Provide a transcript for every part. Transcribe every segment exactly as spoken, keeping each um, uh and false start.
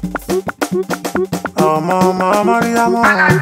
ọmọ ọmọ Mariam.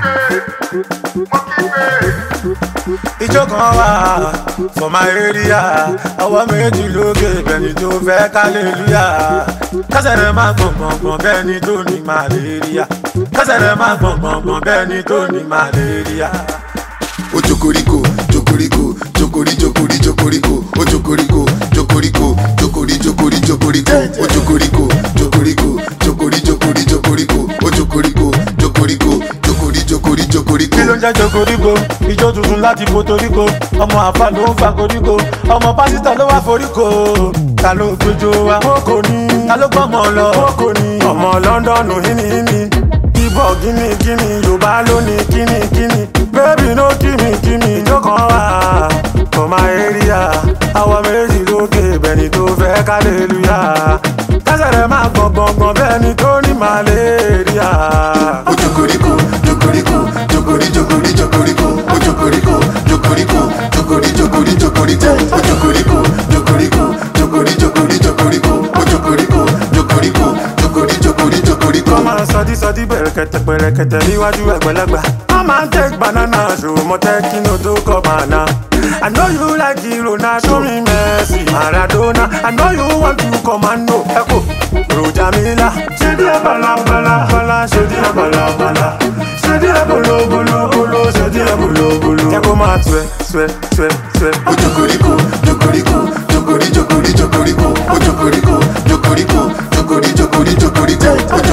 Ìjọ kan wà for my area, ọwọ́ méjì lókè bẹ́ni tó fẹ́ kálẹ́lúyà. Kásẹ̀ rẹ̀ máa gbọ̀ngbọ̀ngbọ̀n bẹ́ni tó ní màlẹ́ríà. Kásẹ̀ rẹ̀ máa gbọ̀ngbọ̀ngbọ̀n bẹ́ni tó ní màlẹ́ríà. O jokoriko, jokoriko, jokori, jokori, jokoriko. O jokoriko, jokoriko, jokori, jokori, jokoriko. O jokoriko, jokoriko, jokori, jokori, jokoriko. O jokoriko, jokoriko, jokori, jokori, jokoriko. Kí ló ń jẹ́ jokoriko? Ijó tuntun láti Puerto Rico. Ọmọ àfa ló ń fa koríko. Ọmọ pásítọ̀ ló wá foríko. Ta ló gbẹjọ wa? Kókò ní. Ta ló gbọ́mọ lọ? Kókò ní. Ọmọ Lọ́ndọ̀nù hínihíni. Ibọ̀ gíní gíní. Yorùbá ló ní kíní kíní. Baby no kíní kíní. Ìjọ kan wà for my area. Àwọn méjì lókè bẹ́ni tó fẹ́ kálẹ́lúyà. Kásẹ̀ rẹ̀ máa gbọ̀ngbọ̀ngbọ̀n bẹ́ni tó ní màlẹ́ríà. O jokoriko, jokoriko, jokori, jokori, jokoriko. O jokoriko, jokoriko, jokori, jokori, jokoriko. O jokoriko, jokoriko, jokori, jokori, jokoriko. O jokoriko, jokoriko, jokori, jokori, jokoriko. Wọ́n máa ń sọdí sọdí bẹ̀rẹ̀kẹ̀tẹ̀ pẹ̀rẹ̀kẹ̀tẹ̀ níwájú àgbàlagbà. Wọ́n máa ń take banana ṣòwò mọ́ tẹ́kínú tó kọ́ bàná. I know you like Ronaldo, me Messi, Maradona. I know you want to commando. Echo, Roja Mila. Ṣé díẹ̀ bala bala bala, ṣé díẹ̀ bala bala. Ṣé díẹ̀ bolo bolo bolo, ṣé díẹ̀ bolo bolo. Jẹ́ kó máa tuẹ̀ tuẹ̀ tuẹ̀ tuẹ̀. O jokoriko, jokoriko, jokori, jokori, jokoriko. O jokoriko, jokoriko, jokori, jokori, jokoriko. O